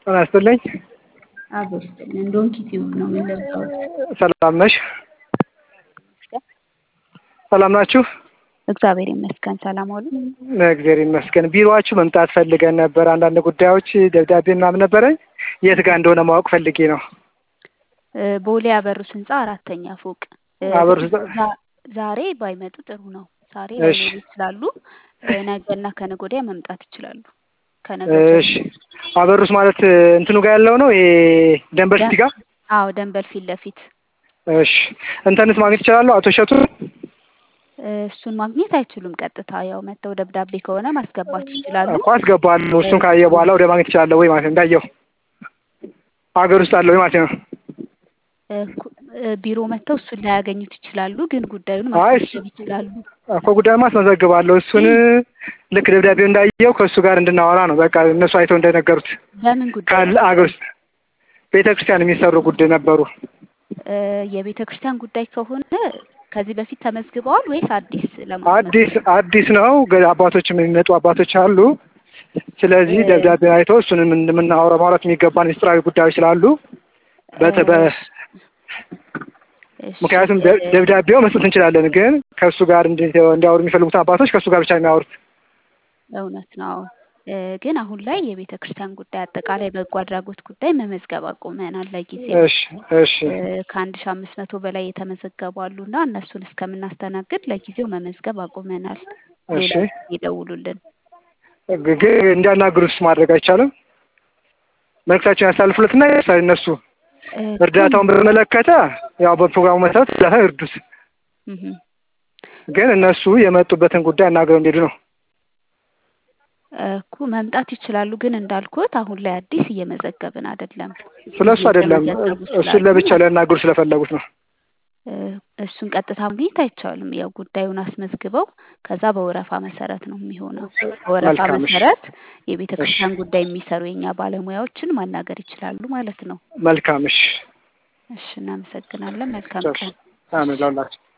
አናስተልኝ አብርስልኝ እንደውም ዩቲዩብ ነው ምን ለብሳውት ሰላም ነሽ? ሰላም ናችሁ? እግዚአብሔር ይመስገን ሰላም አሉ። እግዚአብሔር ይመስገን። ቢሮአችሁ መምጣት ፈልገን ነበር። አንዳንድ ጉዳዮች ደብዳቤ ምናምን ነበረኝ። የት ጋር እንደሆነ ማወቅ ፈልጌ ነው። ቦሌ አበሩስ ህንጻ አራተኛ ፎቅ። አበሩስ ዛሬ ባይመጡ ጥሩ ነው። ዛሬ እሺ ላይኖሩ ይችላሉ። ነገና ከነገ ወዲያ መምጣት ይችላሉ። ከነገ እሺ አበሩስ ማለት እንትኑ ጋር ያለው ነው ይሄ ደንበል ሲቲ ጋር? አዎ ደንበል ፊት ለፊት። እሺ እንተንስ ማግኘት ይችላሉ አቶ ሸቱ? እሱን ማግኘት አይችሉም። ቀጥታ ያው መተው ደብዳቤ ከሆነ ማስገባት ይችላሉ። እኮ አስገባለሁ። እሱን ካየ በኋላ ወደ ማግኘት ይችላል ወይ ማለት እንዳየው አገር ውስጥ አለ ወይ ማለት ነው። ቢሮ መተው እሱን ላያገኙት ይችላሉ። ግን ጉዳዩን ማስመዝገብ ይችላሉ። እኮ ጉዳዩን ማስመዘግባለሁ። እሱን ልክ ደብዳቤው እንዳየው ከእሱ ጋር እንድናወራ ነው። በቃ እነሱ አይተው እንደነገሩት ለምን ጉዳይ አገር ውስጥ ቤተክርስቲያን የሚሰሩ ጉዳይ ነበሩ። የቤተክርስቲያን ጉዳይ ከሆነ ከዚህ በፊት ተመዝግበዋል ወይስ አዲስ ለማስመዝገብ? አዲስ ነው። አባቶችም የሚመጡ አባቶች አሉ። ስለዚህ ደብዳቤ አይተው እሱንም እንደምናወራው ማውራት የሚገባን ሚስጥራዊ ጉዳዮች ስላሉ ምክንያቱም ደብዳቤው መስጠት እንችላለን፣ ግን ከእሱ ጋር እንዲያወሩ የሚፈልጉት አባቶች ከእሱ ጋር ብቻ የሚያወሩት። እውነት ነው። ግን አሁን ላይ የቤተ ክርስቲያን ጉዳይ አጠቃላይ በጎ አድራጎት ጉዳይ መመዝገብ አቁመናል ለጊዜው። እሺ 1500 በላይ የተመዘገቡ አሉና እነሱን እስከምናስተናግድ ለጊዜው መመዝገብ አቁመናል። ሌላ ይደውሉልን። ግን እንዲያናግሩስ ማድረግ አይቻልም? መልዕክታቸውን ያሳልፉለትና እነሱ እርዳታውን በመለከተ ያው በፕሮግራሙ መሰረት እርዱት። ግን እነሱ የመጡበትን ጉዳይ አናግረው እንዲሄዱ ነው እኮ። መምጣት ይችላሉ፣ ግን እንዳልኩት አሁን ላይ አዲስ እየመዘገብን አይደለም። ስለሱ አይደለም፣ እሱን ለብቻ ሊያናግሩ ስለፈለጉት ነው። እሱን ቀጥታ ማግኘት አይቻልም። ያው ጉዳዩን አስመዝግበው ከዛ በወረፋ መሰረት ነው የሚሆነው። በወረፋ መሰረት የቤተ ክርስቲያን ጉዳይ የሚሰሩ የኛ ባለሙያዎችን ማናገር ይችላሉ ማለት ነው። መልካም። እሺ እናመሰግናለን። መልካም ቀን። አሜን።